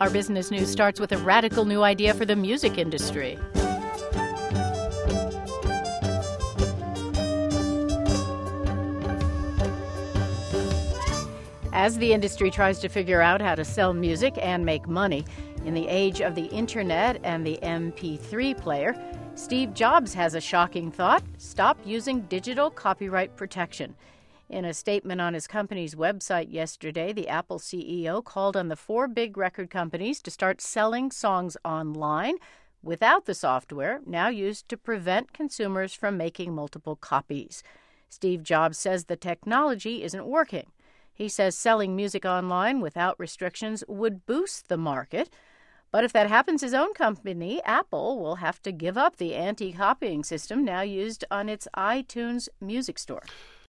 Our business news starts with a radical new idea for the music industry. As the industry tries to figure out how to sell music and make money in the age of the internet and the MP3 player, Steve Jobs has a shocking thought: stop using digital copyright protection. In a statement on his company's website yesterday, the Apple CEO called on the four big record companies to start selling songs online without the software now used to prevent consumers from making multiple copies. Steve Jobs says the technology isn't working. He says selling music online without restrictions would boost the market. But if that happens, his own company, Apple, will have to give up the anti-copying system now used on its iTunes music store.